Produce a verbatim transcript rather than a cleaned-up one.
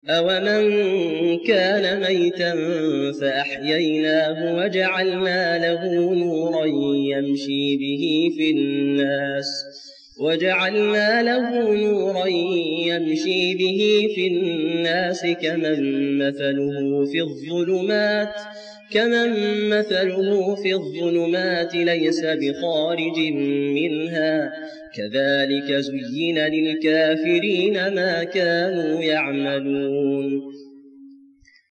أَوَمَن كَانَ مَيْتًا فَأَحْيَيْنَاهُ وَجَعَلْنَا لَهُ نُورًا يَمْشِي بِهِ في النَّاسِ وَجَعَلْنَا لَهُ نُورًا يَمْشِي بِهِ في النَّاسِ كَمَن مَّثَلُهُ في الظُّلُمَاتِ كَمَن مَّثَلُهُ في الظُّلُمَاتِ لَيْسَ بِخَارِجٍ مِّنْهَا كَذَلِكَ زُيِّنَ لِلْكَافِرِينَ مَا كَانُوا يَعْمَلُونَ